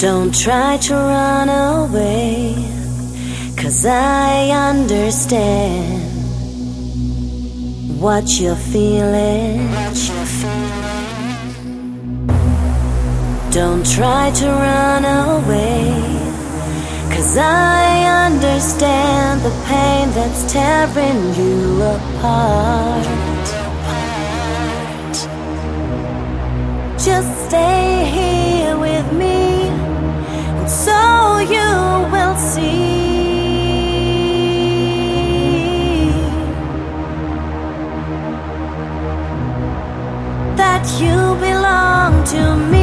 Don't try to run away, 'cause I understand what you're feeling. Don't try to run away, 'cause I understand the pain that's tearing you apart. Just stay here with me, and so you will see that you belong to me.